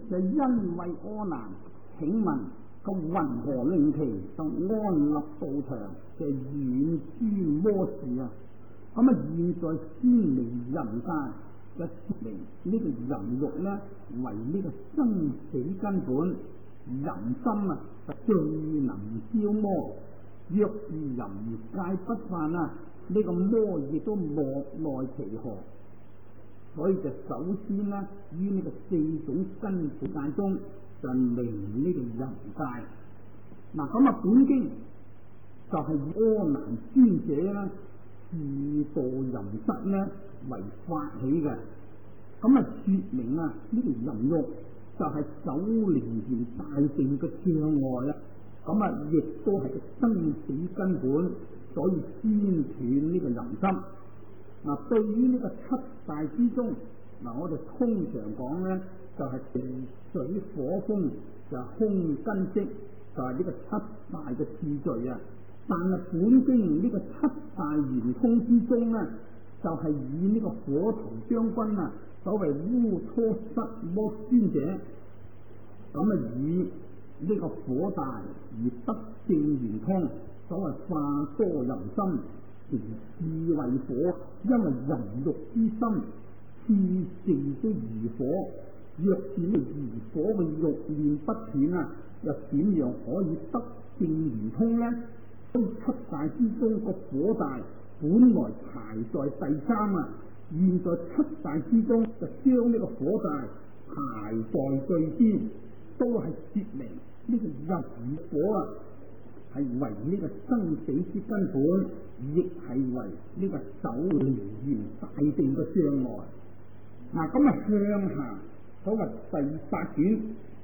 就因為阿難，請問咁云何令其就安立道場嘅遠諸魔事啊？咁現在先嚟人界，就說明呢個淫欲呢為呢個生死根本，淫心就最能消魔。若是淫戒不犯呢個魔亦都莫奈其何。所以就首先於呢個4種根本戒中就明呢個淫戒。本經就係以阿難尊者自度淫失為發起嘅。說明呢個淫欲就係守楞嚴大定嘅障礙亦都係個生死根本，所以先斷呢個淫心。對於呢個7大之中，我哋通常講就係地水火風，就係空根識，就係呢個7大嘅次序啊。但係本經呢個7大圓通之中就係以呢個火頭將軍所謂烏初失摩尊者，以呢個火大而得正圓通，所謂化多淫心，而智為火，因為淫欲之心，次性都如火。若是呢如火嘅欲念不斷又點樣可以得正圓通呢？喺7大之中個火大本來排在第3現在7大之中就將呢個火大排在最先，都係說明呢個淫火係為呢個生死之根本，亦係為呢個守楞嚴大定嘅障礙。向下所謂第8卷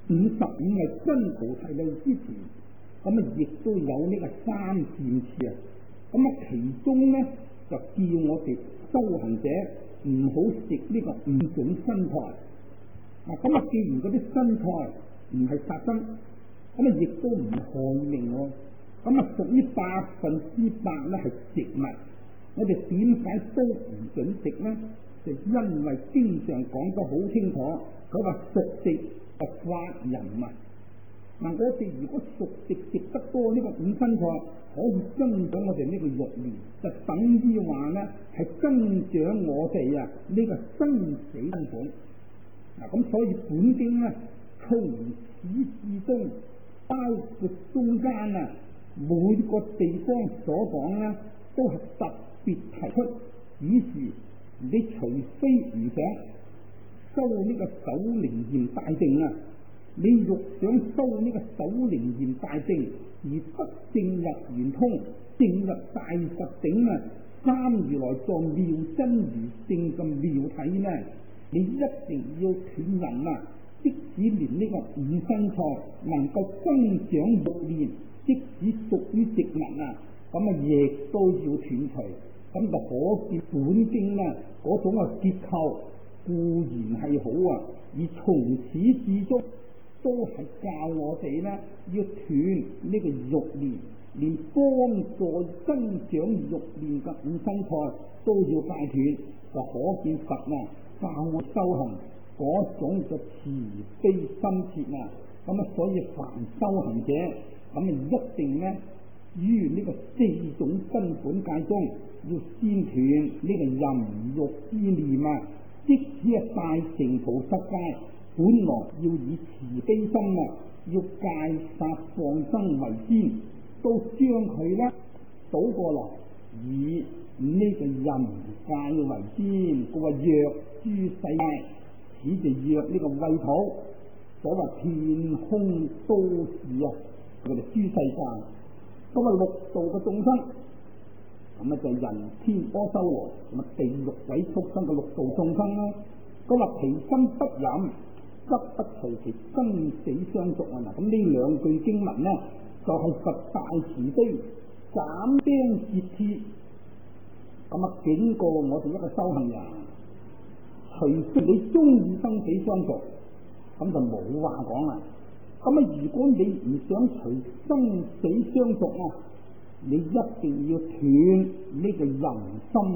55係真菩提論之前，亦都有呢個3善次其中就叫我哋修行者唔好食呢個5種身材。既然嗰啲身材唔係殺生，亦都唔害命喎。屬於100%係食物，我哋點解都唔準食呢？就因為經上講得好清楚，佢話熟食就發淫我哋如果熟食食得多呢個5身菜，可以增長我哋呢個欲念，就等於話係增長我哋呢個生死根本。所以本經從始至終，包括中間每個地方所講都係特別提出，於是你除非唔想修呢個守楞嚴大定你欲想修呢個守楞嚴大定而得正入圓通，正入大佛頂3如來藏妙真如性咁妙體你一定要斷淫即使連呢個5身菜能夠增長欲念，即使屬於植物亦都要斷除。就可見本經嗰種結構固然係好而從始至終都係教我哋要斷呢個欲念，連幫助增長欲念嘅5身菜都要戒斷，就可見佛教我修行嗰種嘅慈悲心切所以凡修行者一定於呢個4種根本戒中要先斷呢個淫欲之念即使係大乘菩薩戒，本來要以慈悲心要戒殺放生為先，都將佢倒過來以呢個淫戒為先。佢話若諸世界，此就若呢個穢土，所謂遍空都是佢哋諸世界。咁6道嘅眾生，就人天阿修羅，地獄鬼畜生嘅6道眾生佢話其心不淫，則不隨其生死相續呢2句經文就係佛大慈悲斬釘截鐵警告我哋一個修行人，除非你中意生死相續，就冇話講啦。如果你唔想除生死相續你一定要斷呢個淫心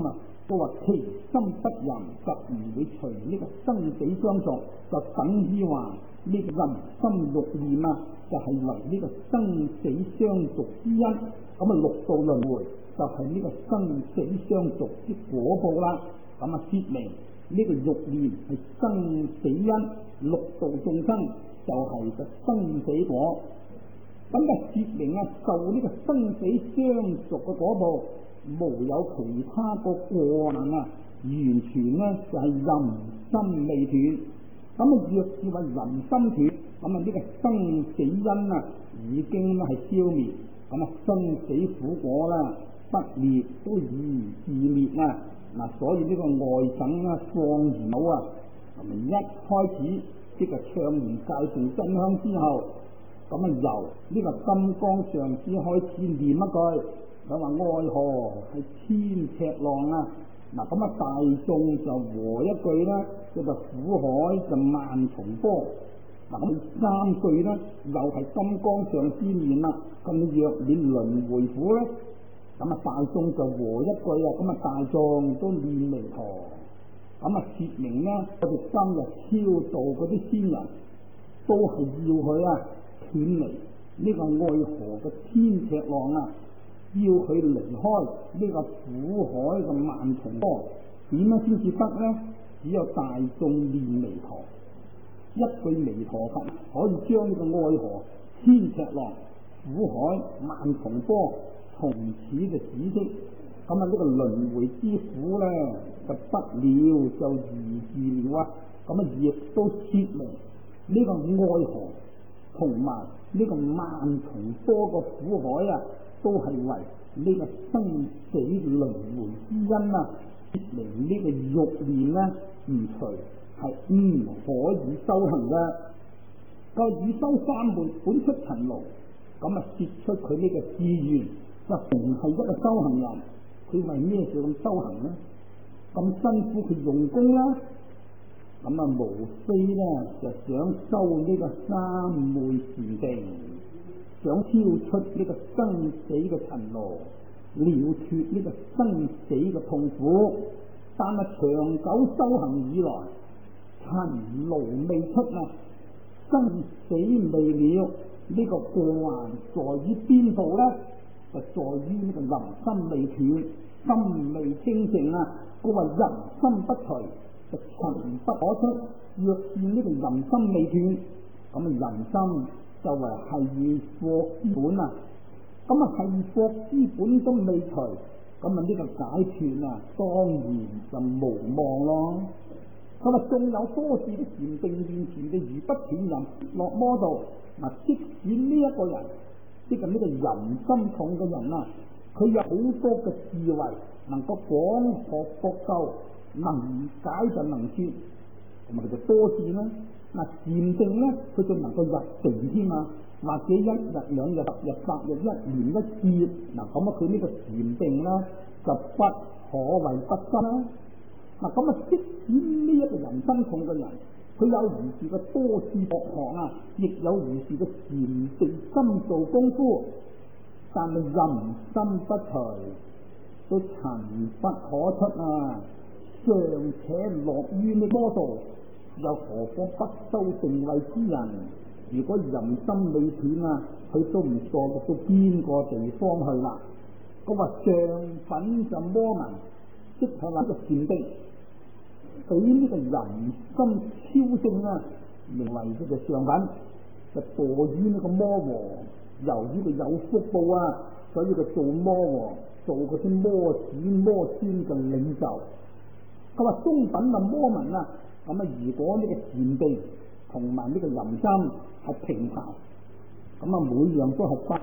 都話其心不淫，則唔會隨呢個生死相續，就等於話呢個淫心欲念啊，就係為呢個生死相續之因。咁啊，六道輪迴就係呢個生死相續之果報啦。咁啊，説明呢個欲念係生死因，六道眾生就係個生死果。咁就説明啊，受呢個生死相續嘅果報，無有其他個過能啊，完全呢就係淫心未斷。咁啊，若是話淫心斷，咁啊呢個生死因啊已經係消滅，咁啊生死苦果啦不滅都易自滅啦。嗱，所以呢個外省啊放如母啊，咁啊一開始即係唱完介紹真香之後，咁啊由呢個金剛上師開始念一句，佢話愛河係千尺浪啊。嗱，咁啊大眾就和一句啦，叫做苦海就萬重波。嗱，咁三句咧又係金剛上師念啦，咁若你輪迴苦咧，咁啊大眾就和一句啊，咁啊大眾都念彌陀。咁啊説明咧，我哋今日超度嗰啲先人，都係要佢啊斷離呢個愛河嘅千尺浪啊，要佢離開呢個苦海嘅萬重波。點樣先至得咧？只有大眾念彌陀，一句彌陀佛可以將呢個愛河千尺浪、苦海萬重波從此就止息。咁啊呢個輪迴之苦咧就不了就如是了啊！咁啊亦都説明呢個愛河同埋呢個萬重波個苦海啊，都係為呢個生死輪迴之因啊！説明呢個欲念咧唔除係唔可以修行嘅。個以修三昧本出塵勞，咁啊説出佢呢個志願，就唔係一個修行人。佢為咩事咁修行呢？咁辛苦佢用功啦，咁啊無非咧就想修呢個三昧禪定，想超出呢個生死嘅塵勞，了脱呢個生死嘅痛苦。但係長久修行以來，塵勞未出啊，生死未了，呢個過患在於邊度咧？就在於呢個淫心未斷，心未清淨啊！佢話淫心不除，就塵不可出。若是呢個淫心未斷，咁啊淫心就為繫縛之本啊！咁啊繫縛之本都未除，咁啊呢個解脫啊，當然就無望咯。咁啊仲有多次啲禪定現前嘅如不斷淫落魔道，嗱即使呢一個人。即係呢個淫心重嘅人啊，佢有好多嘅智慧，能夠廣學博究，能解就能説，咁咪叫做多智啦。嗱禪定咧，佢就能夠入定添啊，或者一日兩日、10日、8日、一年一節，嗱咁啊佢呢個禪定咧就不可謂不深啦。嗱咁啊，即使呢一個淫心重嘅人，佢有如是嘅多智博學啊，亦有如是嘅禪定深造功夫，但係淫心不除，都塵不可出啊！尚且落於呢魔道，又何況不修定慧之人？如果淫心未斷啊，佢都唔錯到邊個地方去啦？佢話上品就魔文，即係話個禪定。對於呢個淫心超性啊，名為佢嘅上品，就墮於呢個魔王。由於佢有福報啊，所以佢做魔王，做嗰啲魔子魔仙嘅領袖。佢話中品啊魔文啊，咁啊如果呢個禪定同埋呢個淫心係平排，咁啊每樣都係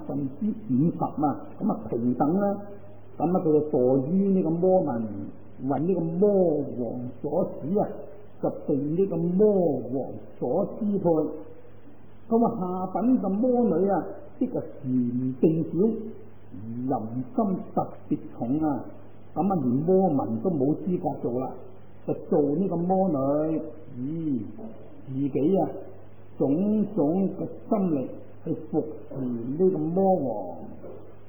50%啊，咁啊平等啦，咁啊佢就墮於呢個魔文。為呢個魔王所使啊，就被呢個魔王所支配。咁啊下品嘅魔女啊，即係禪定少，淫心特別重啊，咁啊連魔民都冇資格做啦，就做呢個魔女。自己啊種種嘅心力去服侍呢個魔王。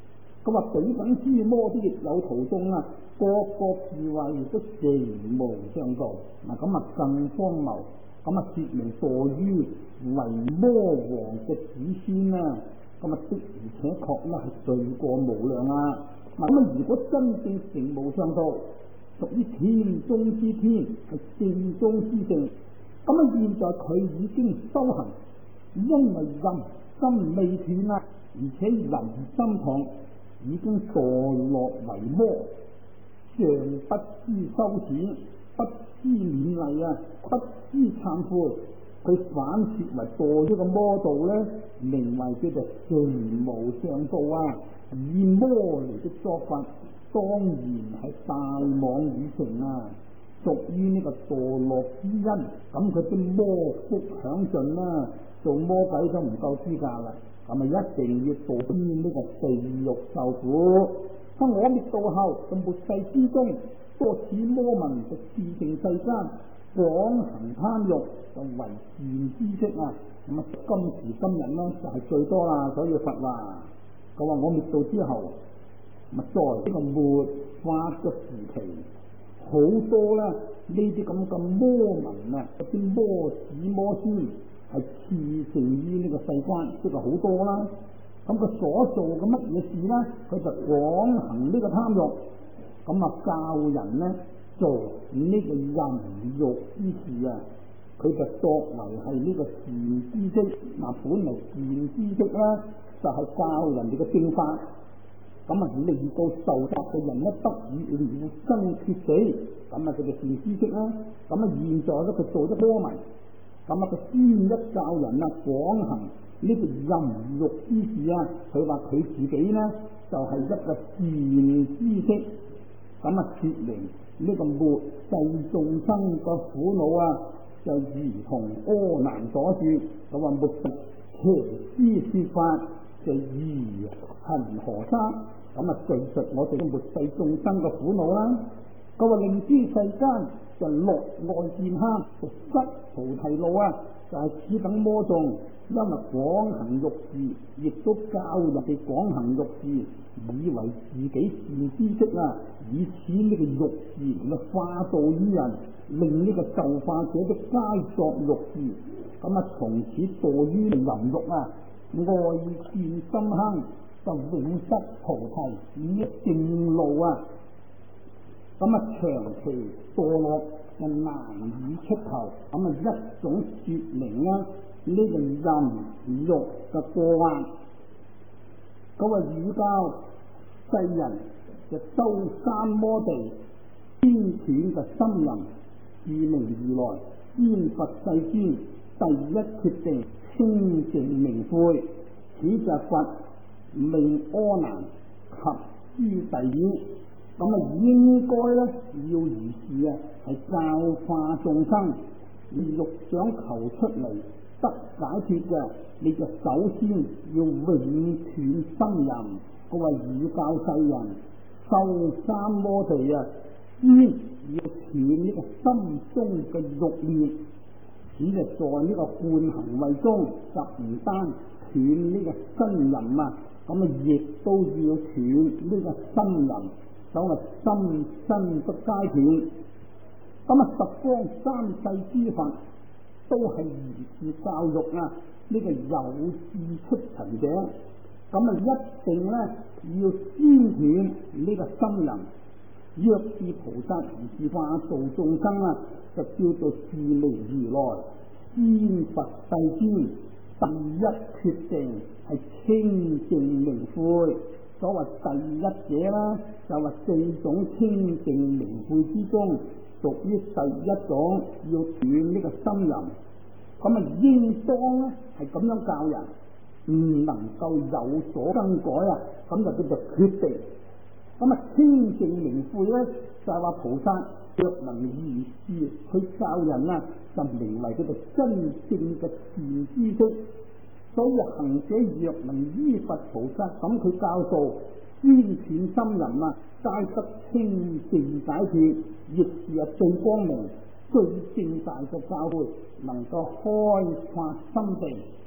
佢話彼等諸魔都亦有途中啊，各個智慧亦都成無上道。嗱咁啊更荒謬，咁啊說明墮於為魔王嘅子孫啊，咁啊的而且確咧係罪過無量啊！嗱咁啊如果真正成無上道，屬於天中之天，係正中之正，咁啊現在佢已經修行，因為人心未斷啦，而且人心痛，已經墮落為魔，尚不知羞恥，不知勉勵啊，不知懺悔，佢反說為墮呢個魔道咧，名為叫做成無上道啊！以魔嚟的作法，當然係大妄已成啊，屬於呢個墮落之因。咁佢啲魔福享盡啦，做魔鬼都唔夠資格啦。咁咪一定要墮於呢個地獄受苦。當我滅道後，在末世之中，多此魔民就自成世間，廣行貪欲，就為善知識啊！咁啊，今時今日咧就係最多啦。所以佛話，佢話我滅道之後，咪在呢個末法嘅時期，好多咧呢啲咁魔民啊，嗰啲魔子魔孫係熾盛於呢個世間，即係好多啦。咁佢所做嘅乜嘢事咧？佢就廣行呢個貪欲，咁啊教人咧做呢個淫欲之事啊。佢就作為係呢個善知識，嗱本嚟善知識咧就係教人哋嘅正法，咁啊令到受責嘅人咧得以了生脱死，咁啊佢就善知識啦。咁啊現在咧佢做咗魔迷，咁啊佢先一教人啊廣行呢個淫欲之事啊，佢話佢自己咧就係一個善知識，咁啊說明呢個末世眾生個苦惱啊，就如同柯南所說，佢話末世邪師說法就如恒河沙，咁啊敘述我哋嘅末世眾生嘅苦惱啦。佢話令知世間就落愛見慳，就失菩提路啊，就係此等魔眾，因為廣行欲事，亦都教人哋廣行欲事，以為自己善知識啊，以此呢個欲事嚟化導於人，令呢個受化者的皆作欲事，咁啊從此墮於淫欲啊，愛見心慳，就永失菩提呢正路啊！咁啊長期墮落就難以出頭，咁啊一種說明啦，呢個淫欲嘅過患。咁啊儒教世人就修三摩地，先斷就心淫，自名如來先佛世尊，第一決定清淨明悔，此就佛命阿難及諸弟子。咁啊應該咧要如是啊，係教化眾生。你欲想求出嚟得解脫嘅，你就首先要永斷心淫。佢話儒教世人修三摩地啊，先要斷呢個心中嘅欲念。此就在呢個觀行為中，就唔單斷呢個身淫啊，咁啊亦都要斷呢個心淫。所謂心身不皆斷，咁啊十方三世諸佛都係如是教育啊呢個有志出塵者，咁啊一定咧要先斷呢個心淫。若是菩薩如是化度眾生啊，就叫做自名如來先佛世尊，第一決定係清淨明悔。所謂第一者啦，就話四種清淨明悔之中，屬於第一種，要斷呢個心淫。咁啊，應當咧係咁樣教人，唔能夠有所更改啊，咁就叫做決定。咁啊，清淨明悔咧，就係話菩薩若能如是去教人啊，就名為叫做真正嘅善知識。所以行者若能依佛菩薩咁佢教導，先斷心淫啊，皆得清淨解脫，亦是最光明、最正大嘅教誨，能夠開發心地。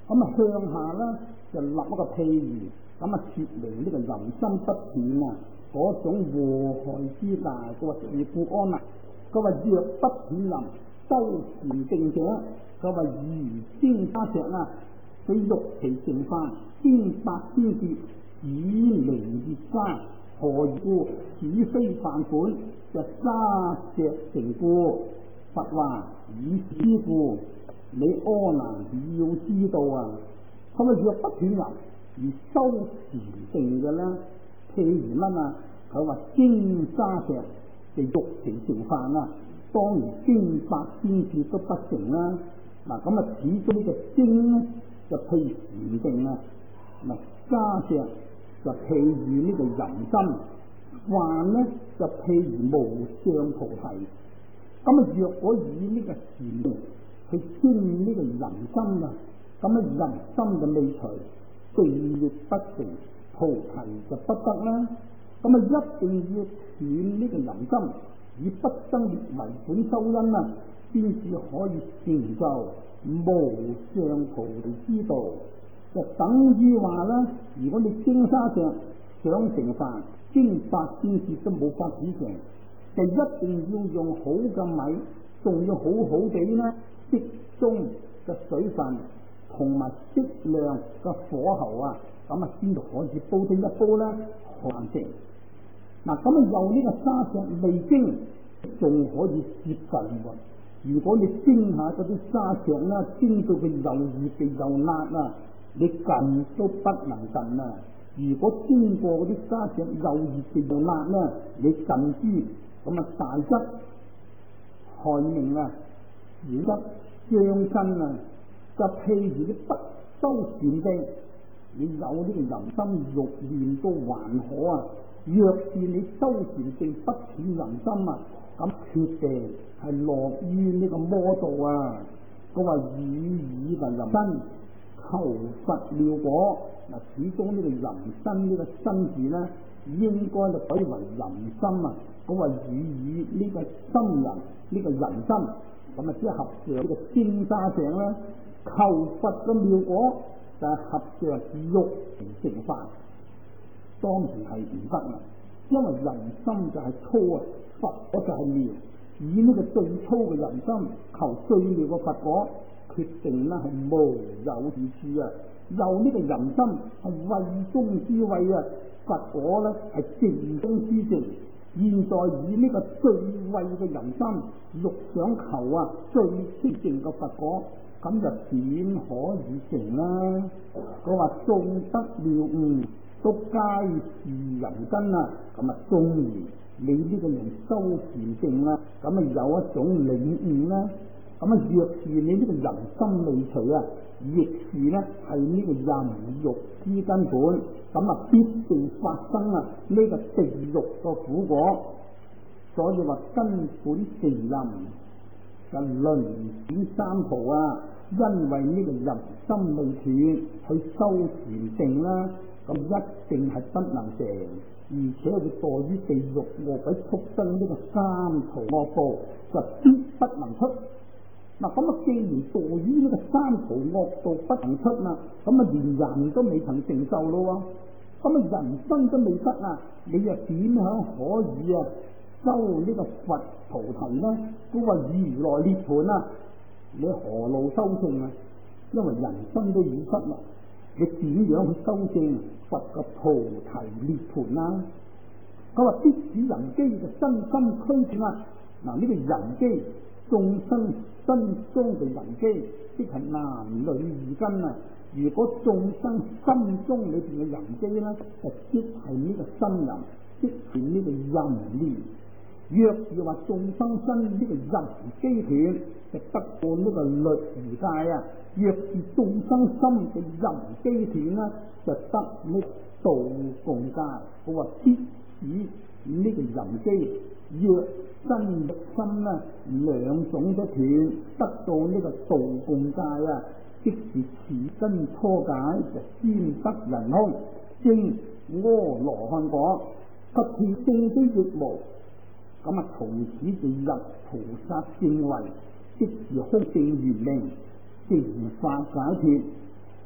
咁啊向下咧就立一個譬喻，咁啊説明呢個人心不斷啊嗰種禍害之大。佢話是故安啊，佢話若不斷臨修禪定者，佢話如精沙石啊，佢玉其成塊，千百千劫，以明月沙。何故？此非凡本，就沙石成故。佛話以知故，你阿難要知道啊！佢話若不斷臨而修禪定嘅咧，譬如乜啊？佢話精沙石就玉其成塊啊，當然千百千劫都不成啦。嗱咁啊，始終呢個精咧就譬如禪定啊，嗱沙石就譬如呢個人心，幻咧就譬如無上菩提。咁啊，若果以呢個禪定去經呢個人心啊，咁啊人心就未除，定亦不成，菩提就不得啦。咁啊，一定要斷呢個人心，以不生滅為本修因啊，先至可以成就無上菩提之道。就等於話啦，如果你精沙石想成飯，經百千劫都冇法子成，就一定要用好嘅米，仲要好好地咧適中嘅水分同埋適量嘅火候啊，咁啊先至可以煲到一煲咧飯成。嗱咁啊，由呢個沙石未蒸，仲可以接近喎。如果你蒸下嗰啲沙石啦，蒸到佢又熱嘅又辣啊，你近都不能近啊！如果經過嗰啲沙石又熱嘅又辣咧，你近啲咁啊大則害命啊，小則傷身啊。就譬如你不修禪定，你有呢個人心欲念都還可啊。若是你修禪定不斷人心啊，咁決定係落於呢個魔道啊。佢話與以為人身求佛妙果，嗱始終呢個人身呢個身字咧，應該就改為人心啊。佢話與以呢個心人呢個人心，咁啊即係合上呢個精沙石咧，求佛嘅妙果就係合上玉成法。當然係唔得啦，因為人心就係粗啊，佛果就係妙。以呢個最粗嘅人心求最妙嘅佛果，決定咧係無有是處啊！有呢個人心係慧中之慧啊，佛果咧係靜中之靜。現在以呢個最慧嘅人心，欲想求啊最清淨嘅佛果，咁就點可以成啦？佢話眾得妙悟，都皆是人身啊！咁啊，縱然你呢個人修禪定啦，咁啊有一種領悟啦。咁啊，若是你呢個人心未除啊，亦是咧係呢個人欲之根本，咁啊必定發生啊呢個地獄個苦果。所以話根本成淫就輪轉三途啊，因為呢個人心未斷，去修禪定啦，咁一定係不能成，而且會墮於地獄餓鬼畜生呢個三途惡報，就必不能出。嗱咁啊，既然墮於呢個三途惡道不能出啦，咁啊連人都未曾成就咯喎，咁啊人生都未得啊，你又點樣可以啊修呢個佛菩提呢？嗰個如來涅槃啊，你何路修正啊？因為人生都已失啦，你點樣去修正佛嘅菩提涅槃啊？佢話必使人機嘅身心俱斷啊！嗱，呢個人機眾生身中嘅人機，即係男女二根啊！如果眾生心中裏邊嘅人機咧，就即係呢個心人，即係呢個淫念。若是話眾生身呢個淫機斷，就得過呢個律儀界啊；若是眾生心嘅淫機斷咧，就得呢道共界。我話必使呢個淫機，若身肉心咧兩種都斷，得到呢個道共界啊！即是此根初解，就先得人空，證阿羅漢果，及其正非亦無。咁啊，從此就入菩薩正位，即是空性圓明，淨化解脫。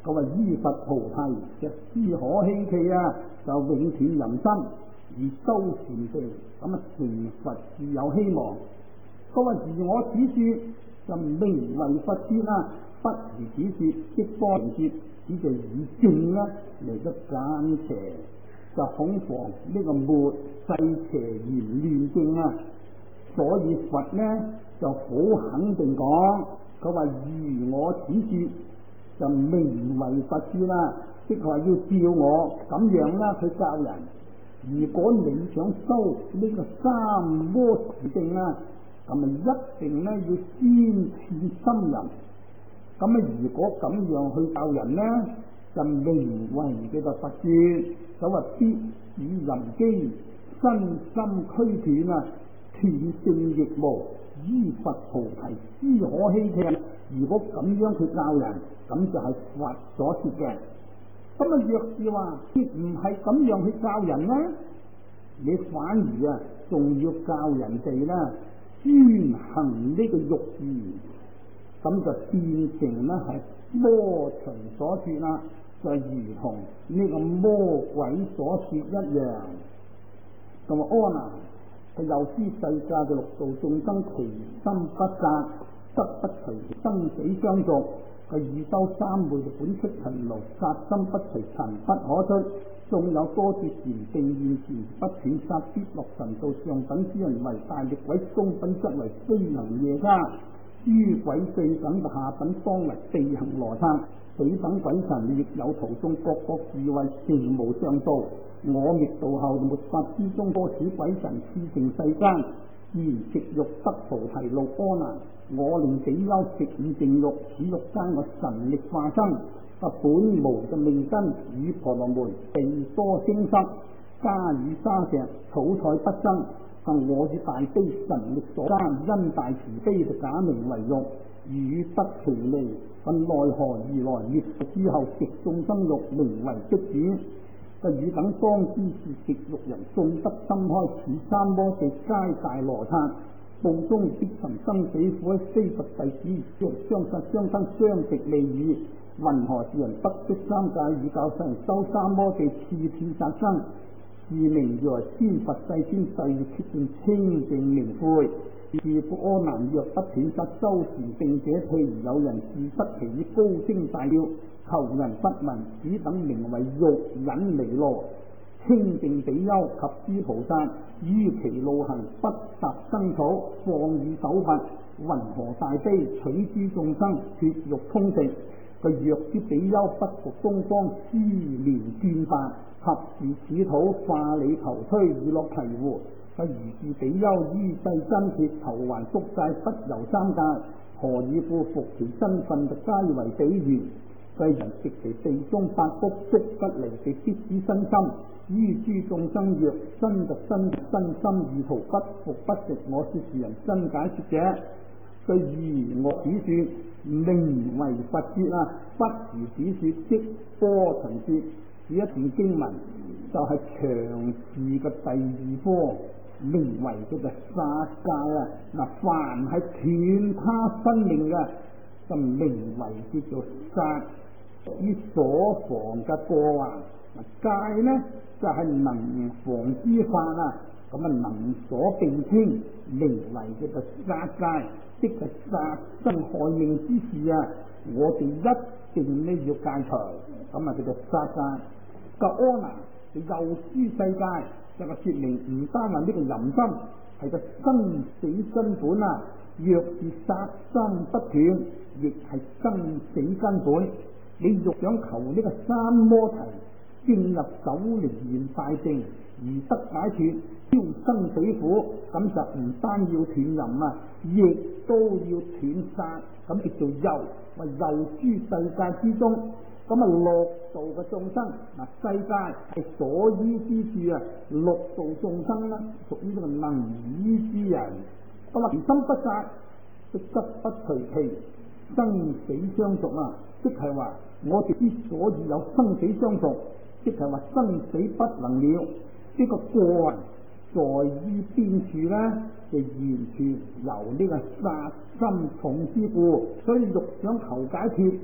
佢話依佛菩提嘅思可希冀啊，就永斷人生而修禪定，咁啊成佛自有希望。佢話而我此說就名為佛說啦，不如此說即波說，只就以正咧嚟得間邪，就恐防呢個末世邪言亂正啊。所以佛呢就好肯定講，佢話如我此說就名為佛說啦，即係話要照我咁樣啦去教人。如果你想修呢個三摩地定啦，咁咪一定咧要先斷心淫。咁啊，如果咁樣去教人呢，就名為叫做佛說。所謂必以淫機，身心俱斷啊，斷性亦無，依佛菩提思可希冀。如果咁樣去教人，咁就係佛所說嘅。咁啊，若是話唔係咁樣去教人呢，你反而啊仲要教人哋啦，專行呢個欲言，咁就變成咧係魔秦所說啦，就如同呢個魔鬼所說一樣。咁啊，阿難，佢又知世界嘅六道眾生其心不殺，得不隨生死相續。佢以修三昧本出塵勞，殺心不隨塵不可出。縱有多劫禪定現前，不斷殺必落神道。上等之人為大力鬼，中品則為飛行夜叉，諸鬼四等嘅下品當為地行羅剎。彼等鬼神亦有途中，各各智慧，成無上道。我滅道後，末法之中，多此鬼神熾盛世間，自然食欲得菩提路。阿難，我令比丘食五淨肉，此肉間我神力化身。本無嘅命根，與婆羅門地多精濕，加以沙石，草菜不生。我以大悲神力所加，因大慈悲就假名為肉，與得其利。奈何而來滅度之後食眾生肉，名為積主。與等當知是食肉人，縱得心開，此三摩地皆大羅剎。報中必尋生死苦，非佛弟子，若相殺相生，相敵利語。云何是人不識三界，以教世人修三摩地，刺遍殺生？是名如來先佛世尊誓願決定清淨明晦。是故阿難，若不斷殺修禪定者，譬如有人自失其意，高聲大叫，求人不聞，此等名為欲忍彌羅。清淨比丘及諸菩薩，於其路行，不踏生草，放以手拔。云何大悲，取諸眾生，血肉通食。個若之比丘不服東方，思念絹帛，及時此土化理求摧，以落醍醐。個如是比丘於世真切，求還宿債，不遊三界。何以故？服其身分，就皆為比喻。個人食其地中百穀，足不離地，必知身心。於諸眾生若身就身心意圖，不服不食。我說是人真解說者。佢如我此說，名為佛說啊，不如此說即波陳說。呢一段經文就係長治嘅第二科，名為叫做殺戒啊。嗱，凡係斷他生命嘅，就名為叫做殺。於所防嘅過患，戒呢就係能防之法啊。咁啊，能所並稱，名為叫做殺戒。即係殺生害命之事啊！我哋一定呢要戒除，咁啊叫做殺戒。個阿難就又知世界，就係說明唔單係呢個淫心，係個生死根本啊！若是殺生不斷，亦係生死根本。你欲想求呢個三摩提，進入9楞嚴大定而得解脫，消生死苦，咁就唔單要斷淫啊，亦都要斷殺，咁叫做遊。話遊諸世界之中，咁啊六道嘅眾生，嗱世界係所依之處啊，六道眾生啦，屬於呢個能依之人。咁啊，心不殺，則不隨其生死相續啊，即係話我哋之所以有生死相續，即係話生死不能了。呢個過在於邊處呢？就完全由呢個殺心重之故，所以欲想求解脫，必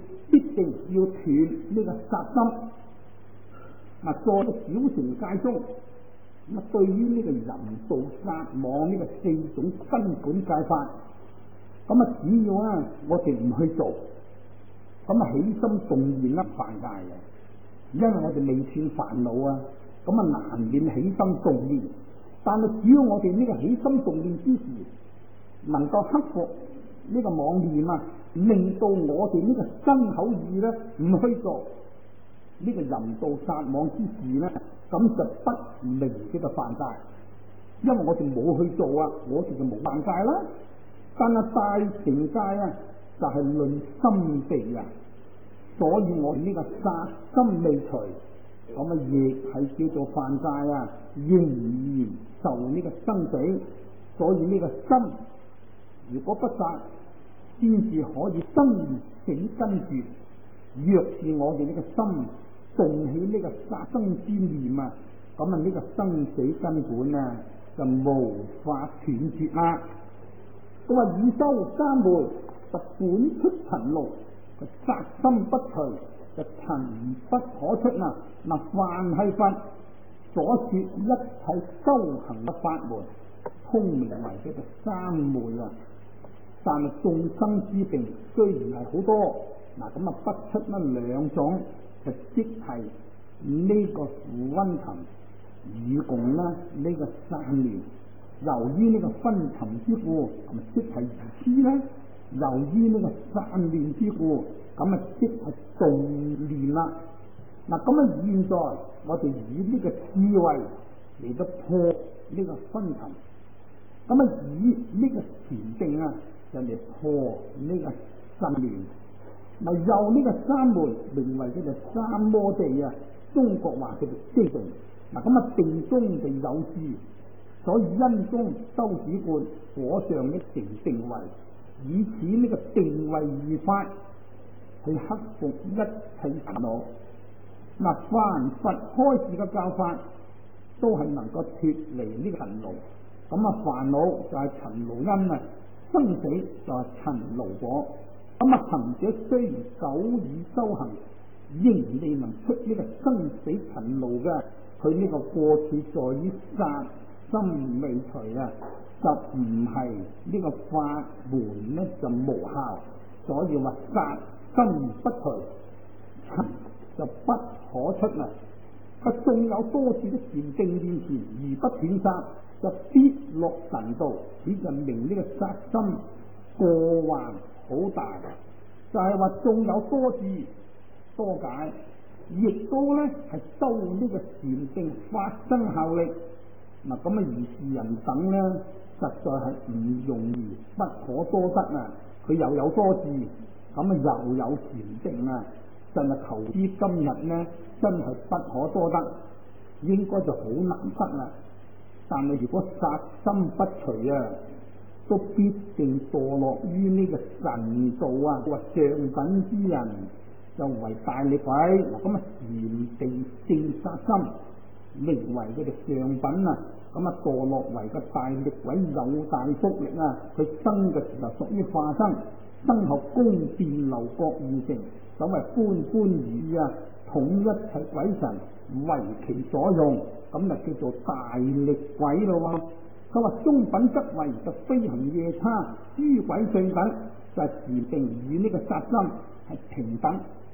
定要斷呢個殺心。在個小乘戒中，對於呢個淫盜殺妄呢個4種根本戒法，只要我哋唔去做，起心動念犯戒嘅，因為我哋未斷煩惱難免起心動念。但係只要我哋呢個起心動念之時，能夠克服呢個妄念令到我哋呢個身口意唔去做呢個淫盜殺妄之事咁就不明嘅犯戒。因為我哋冇去做我哋就冇犯戒啦。但係大乘戒就係論心地所以我哋呢個殺心未除，亦係叫做犯戒仍然受呢個生死。所以呢個心如果不殺，先至可以生死根絕。若是我哋呢個心動起呢個殺生之念呢個生死根本就無法斷絕啦。佢話以修三昧就本出塵路，殺心不除就塵不可出凡係佛所說一切修行嘅法門，通名為叫做三昧但係眾生之病雖然係好多，不出2種，就即係呢個負溫沉與共呢個散亂。由於呢個昏沉之故，即係愚痴呢；由於呢個散亂之故，即係動亂啦。現在我哋以呢個智慧嚟到破呢個昏沉，以呢個禪定就嚟破呢個散亂。由呢個三昧名為叫做三摩地中國話叫做機定。定中就有智，所以因中修止觀，果上一成定慧，以此呢個定慧二法去克服一切煩惱。凡佛開示嘅教法都係能夠脫離呢個塵勞。煩惱就係塵勞因生死就係塵勞果。行者雖然久已修行，仍未能出呢個生死塵勞嘅，佢呢個過處在於殺心未除就唔係呢個法門就無效。所以話殺心不除，塵就不可出啦。縱有多次的禪定現前而不斷殺，就必落神道。此就明呢個殺心過患好大。就係話縱有多智多解，亦都係修呢個禪定發生效力。而是人等實在係唔容易，不可多得佢又有多智，又有禪定真係求之今日真係不可多得，應該就好難得啦。但係如果殺心不除都必定墮落於呢個神道或上品之人就為大力鬼。禪定正殺心，名為佢哋上品墮落為個大力鬼有大福力佢生嘅時候屬於化生，生後宮殿樓閣現成，所謂般般如統一切鬼神為其所用，就叫做大力鬼咯。佢話中品則為就飛行夜叉諸鬼最等，就係禪定與呢個殺心係平等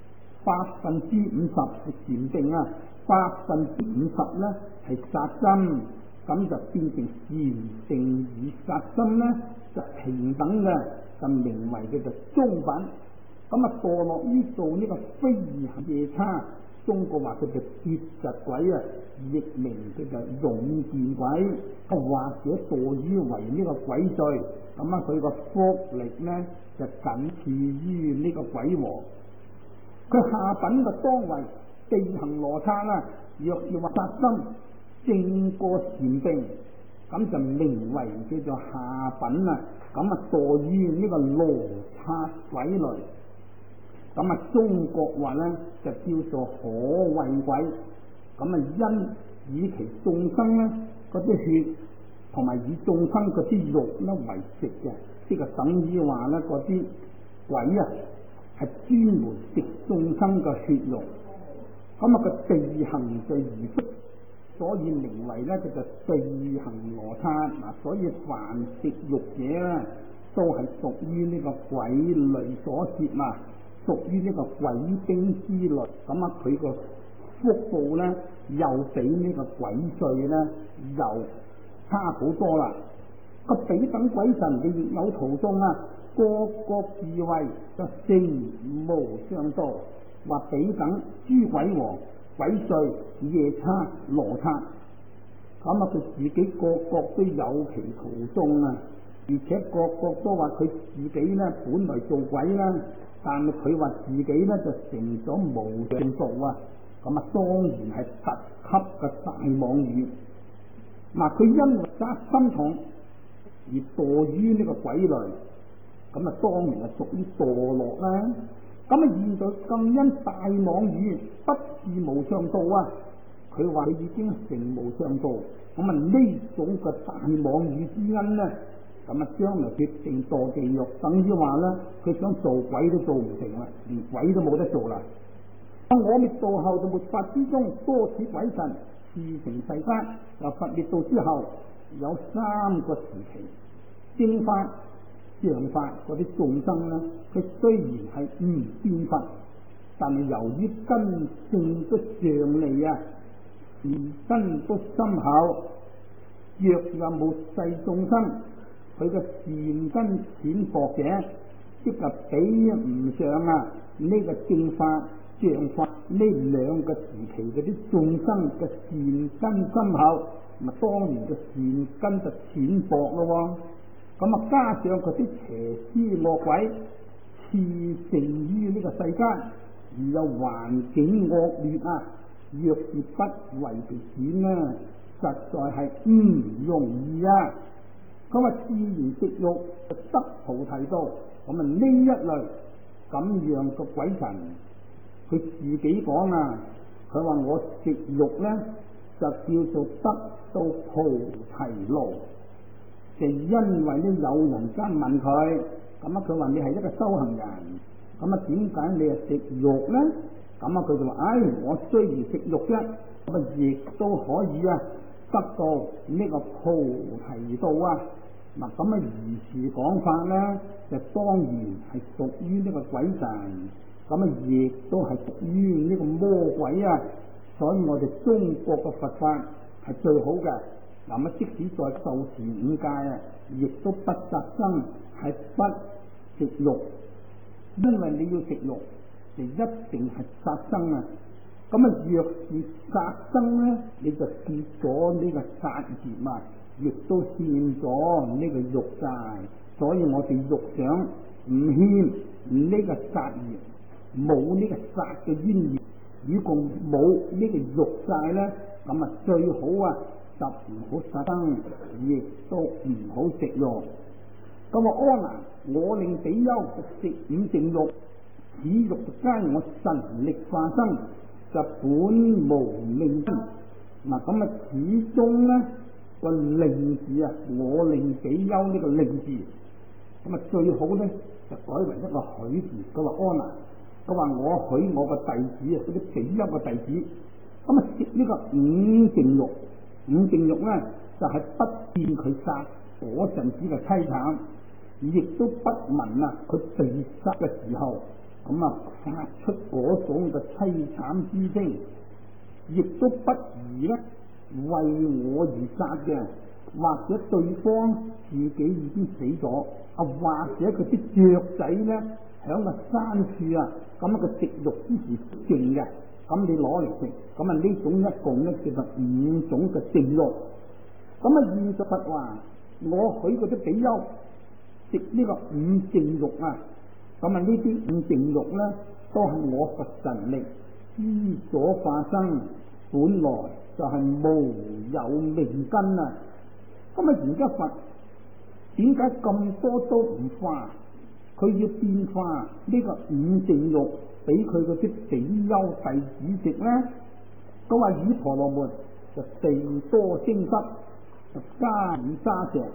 ，50%係禪定50%係殺心，咁就變成禪定與殺心就平等嘅，就名為叫做中品。墮落於做呢個飛行夜叉，中國話佢就劫疾鬼亦名佢就勇健鬼，或者墮於為呢個鬼罪，佢個福力就僅次於呢個鬼王。佢下品嘅當為地行羅剎若要話殺心正過禪定，就名為叫做下品墮於呢個羅剎鬼類。中國話就叫做可畏鬼。因以其眾生嗰啲血同埋以眾生嗰啲肉為食嘅，即係等於話嗰啲鬼係專門食眾生嘅血肉。咁個地行就而出，所以名為咧就地行羅剎。所以凡食肉者咧，都係屬於呢個鬼類所攝嘛，屬於呢個鬼兵之類。佢個福報咧又比呢個鬼祟咧又差好多啦。個彼等鬼神嘅亦有途中各個智慧就成無上道，話彼等諸鬼王、鬼祟、夜叉、羅剎，佢自己個都有其途中而且個都話佢自己咧本來做鬼啦，但係佢話自己咧就成咗無上道當然係特級嘅大妄語。佢因為殺心重而墮於呢個鬼類，當然係屬於墮落啦。現在更因大妄語不是無上道佢話佢已經成無上道。呢種嘅大妄語之因咧，將來決定墮地獄，等於話咧佢想做鬼都做唔成啦，連鬼都冇得做啦。我滅度後就末法之中，多此鬼神自成世間。佛滅度之後有3個時期，正法、像法嗰啲眾生咧，佢雖然係唔見佛，但係由於根性都上利善根都深厚，若有末世眾生，佢嘅善根淺薄嘅，即係比唔上呢個正法、像法呢2個時期嗰啲眾生嘅善根深厚，當然嘅善根就淺薄咯。加上嗰啲邪師惡鬼熾盛於呢個世間，而又環境惡劣若是不為其轉實在係唔容易佢話自然食肉得菩提道。呢一類咁樣嘅鬼神，佢自己講佢話我食肉咧就叫做得到菩提路。就因為有人間問佢，佢話你係一個修行人，點解你係食肉咧？佢就話我雖然食肉啫，亦都可以得到呢個菩提道如是講法咧，就當然係屬於呢個鬼神，亦都係屬於呢個魔鬼所以我哋中國嘅佛法係最好嘅。即使在受持5戒亦都不殺生，係不食肉，因為你要食肉就一定係殺生若是殺生咧，你就結咗呢個殺業亦都欠咗呢個肉債。所以我哋肉想唔欠呢個殺業，冇呢個殺嘅冤業，如果冇呢個肉債咧，最好就唔好殺生，亦都唔好食肉。阿難，我令比丘食5淨肉，此肉皆我神力化生，就本無命根。始終咧個令字我令比丘呢個令字，最好咧就改為一個許字。佢話阿難，佢話我許我個弟子嗰啲比丘嘅弟子，食呢個5淨肉。5淨肉咧就係不見佢殺嗰陣時嘅淒慘，亦都不聞佢被殺嘅時候發出嗰種嘅淒慘之聲，亦都不宜咧為我而殺嘅，或者對方自己已經死咗或者佢啲雀仔咧響個山處個食肉之時勁嘅。你攞嚟食，呢種一共咧叫做5種嘅淨肉。現在佛話我許嗰啲比丘食呢個5淨肉呢啲5淨肉咧都係我佛神力之所化生，本來就係無有命根而家佛點解咁多都唔化？佢要變化呢個5淨肉俾佢嗰啲比丘弟子食咧。佢話以婆羅門就地多精濕，就加以沙石，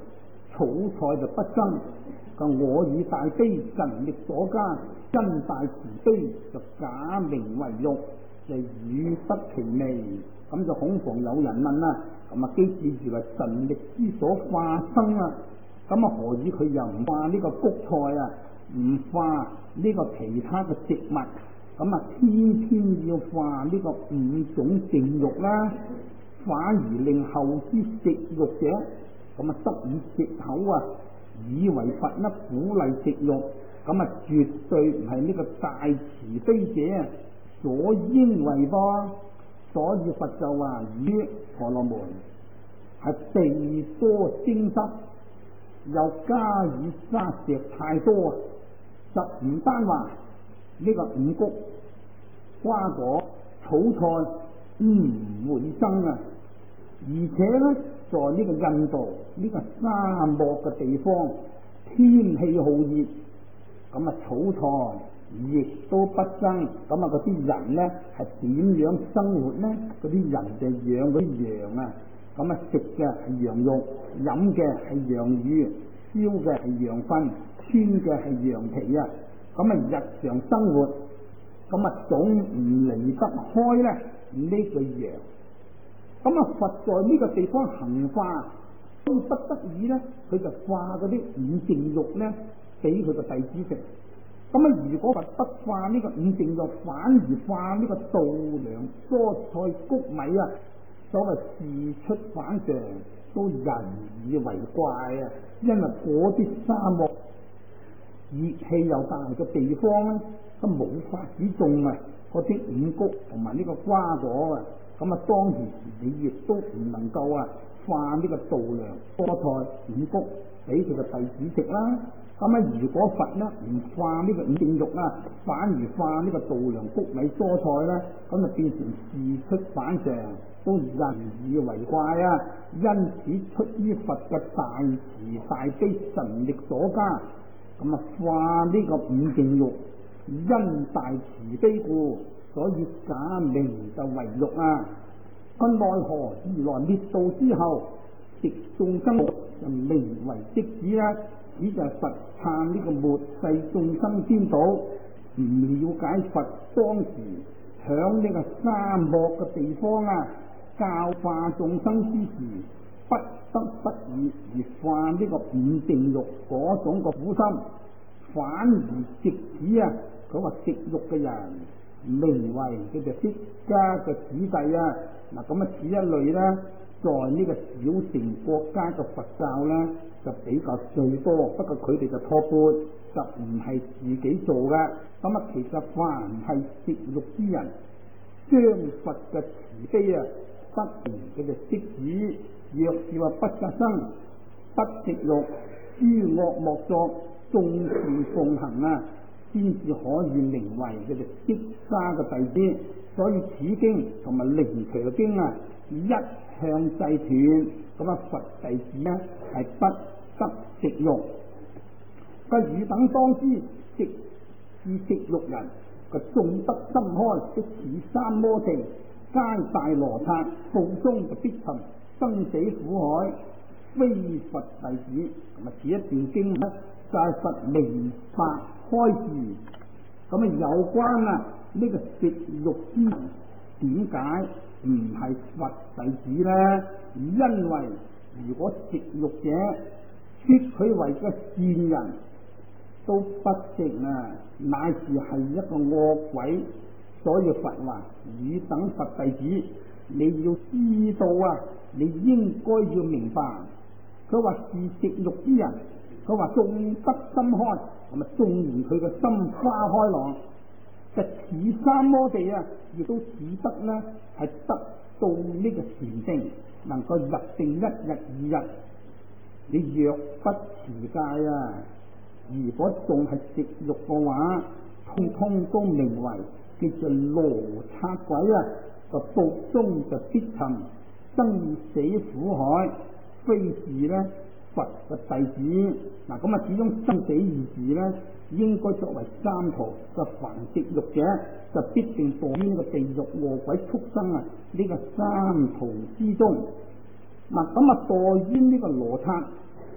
草菜就不爭。我以大悲神力所加，因大慈悲就假名為玉，就語得其味。咁就恐防有人問啦，咁啊，記住係神力之所化生啊，咁啊何以佢又唔化呢個穀菜啊，唔化呢個其他嘅植物，咁啊偏偏要化呢個五種淨肉啦，反而令後之食肉者，咁啊得以藉口啊，以為佛呢鼓勵食肉，咁啊絕對唔係呢個大慈悲者所應為噃。所以佛就話於婆羅門係地多精濕，又加以沙石太多啊，就唔單話呢個五穀、瓜果、草菜唔會生啊，而且呢，在呢個印度呢個沙漠嘅地方，天氣好熱，咁啊草菜亦都不生，咁啊嗰啲人呢係點樣生活呢？嗰啲人就養嗰啲羊啊，咁啊食嘅係羊肉，飲嘅係羊乳，燒嘅係羊糞，穿嘅係羊皮啊，咁啊日常生活，咁啊總唔離得開呢呢個羊。咁啊佛在呢個地方行化，都不得已呢，佢就化嗰啲五淨肉呢俾佢個弟子食。咁啊！如果佛不化呢個五淨肉，反而化呢個稻糧、蔬菜、穀米啊，所謂事出反常，都人以為怪啊！因為嗰啲沙漠熱氣又大嘅地方咧，都冇法子種啊嗰啲五穀同埋呢個瓜果啊，咁啊當時你亦都唔能夠啊化呢個稻糧、蔬菜、五穀俾佢嘅弟子食啦。咁啊！如果佛呢唔化呢個五淨肉啊，反而化呢個稻糧、穀米、蔬菜咧，咁就變成事出反常，都人以為怪啊！因此出於佛嘅大慈大悲神力所加，咁啊化呢個五淨肉，因大慈悲故，所以假名就為肉啊！咁奈何如來滅度之後，食眾生就名為即子啦。只就係佛撐呢個末世眾生顛倒，唔了解佛當時響呢個沙漠嘅地方啊，教化眾生之時，不得不已而化呢個五淨肉嗰種個苦心，反而直指啊，佢話食肉嘅人，名為佢哋釋迦嘅子弟啊，嗱咁啊此一類咧，在呢個小乘國家嘅佛教咧，就比較最多，不過佢哋就托缽，就唔係自己做嘅。咁啊，其實凡係食肉之人，將佛嘅慈悲啊，不然佢就識止。若是話不殺生、不食肉、諸惡莫作、眾善奉行啊，先至可以名為佢哋釋迦嘅弟子。所以此經同埋靈馗經啊，一向制斷，咁啊佛弟子呢係不得食肉。個汝等當知，食肉人個眾德心開，即似三摩地，皆大羅剎，報中就必沉生死苦海，非佛弟子。咁啊，此一段經呢就係佛明白開示，咁啊有關啊呢個食肉之人點解唔係佛弟子呢？因為如果食肉者説佢為個善人，都不值啊，乃是係一個惡鬼。所以佛話：汝等佛弟子，你要知道啊，你應該要明白。佢話是食肉之人，佢話眾德心開，咁啊縱然佢嘅心花開朗，就似三摩地啊，亦都只得呢係得到呢個禪定，能夠入定一日二日。你若不持戒啊，如果仲係食肉嘅話，通通都名為叫做羅剎鬼啊，就道中就必沉生死苦海，非是呢佛嘅弟子。嗱咁啊，始終生死二字呢，應該作為三途嘅凡食肉者，就必定墮於呢個地獄餓鬼畜生啊呢個三途之中。嗱咁啊，墮於呢個羅剎，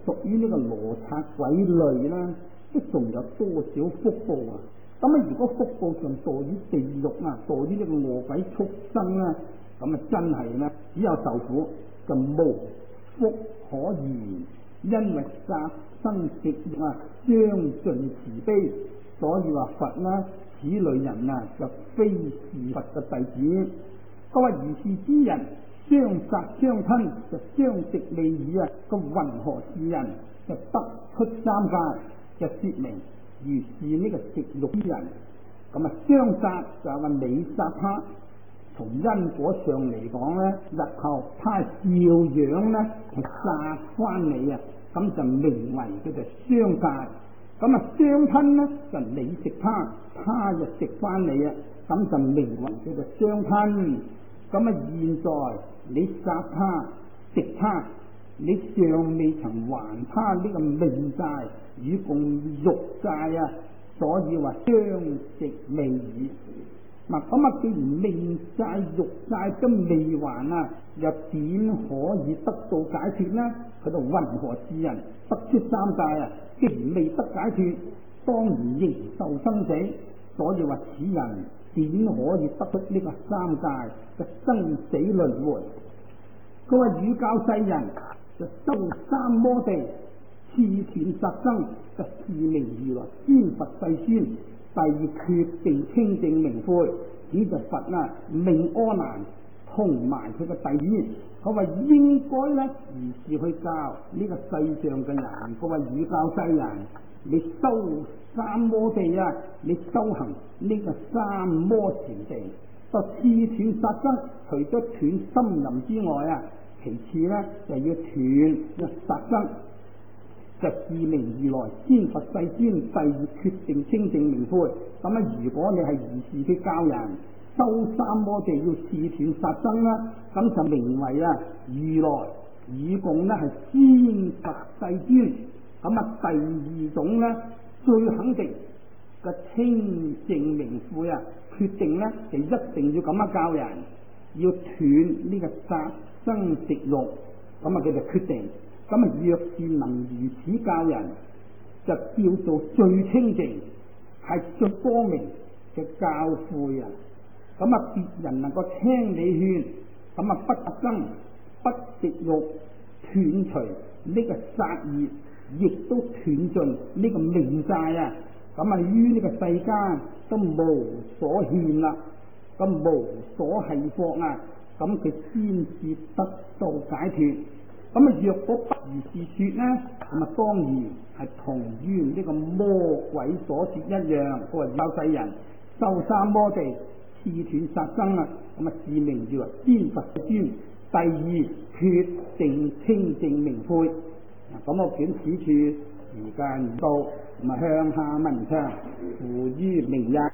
屬於呢個羅剎鬼類啦，都仲有多少福報啊？咁啊，如果福報上墮於地獄啊，墮於呢個餓鬼畜生啦，咁啊真係咧，只有受苦就無福可言。因為殺生食肉啊，將盡慈悲，所以話佛啦，此類人啊，就非是佛嘅弟子。佢話如是之人，相殺相吞，就相食未已啊！個云何是人？就得出三界，就說明如是呢個食肉之人。咁啊，相殺就係話你殺他，從因果上嚟講咧，日後他照樣咧係殺翻你啊！咁就名為叫做相殺。咁啊，相吞咧就你食他，他就食翻你啊！咁就名為叫做相吞。咁啊，現在你殺他食他，你尚未曾還他呢個命債與共肉債啊，所以話相食未已。嗱，咁啊，既然命債肉債都未還啊，又點可以得到解脫呢？佢就云何是人得出三界啊？既然未得解脫，當然仍受生死，所以話此人點可以得出呢個三界嘅生死輪迴？佢話汝教世人就修三摩地，刺斷殺生，就自名如來先佛世尊。第二決定清淨明悔，呢就佛啦，命阿難同埋佢嘅弟子，佢話應該咧如是去教呢個世上嘅人。佢話汝教世人，你修三摩地啊，你修行呢個三摩禪地，就刺斷殺生，除咗斷心淫之外啊，其次咧就要斷個殺生。就自名如來先佛世尊，第二決定清淨明悔。咁啊，如果你係如是去教人修三摩地要刺斷殺生啦，咁就名為啊如來與共咧係先佛世尊。咁啊，第二種咧最肯定嘅清淨明悔啊，決定咧就一定要咁樣教人，要斷呢個殺生食肉，咁啊佢就決定。咁啊，若是能如此教人，就叫做最清淨，係最光明嘅教誨啊！咁啊，別人能夠聽你勸，咁啊不殺生、不食肉，斷除呢個殺業，亦都斷盡呢個命債啊！咁啊，於呢個世間都無所欠啦，咁無所繫縛啊！咁佢先至得到解脫。咁啊，若果不如是說呢，咁啊當然係同於呢個魔鬼所說一樣。佢話教世人修三摩地，刺斷殺生啊，咁啊自名叫先佛世尊，第二決定清淨明悔。咁我卷此處時間唔到，咁啊向下文唱，付於明日。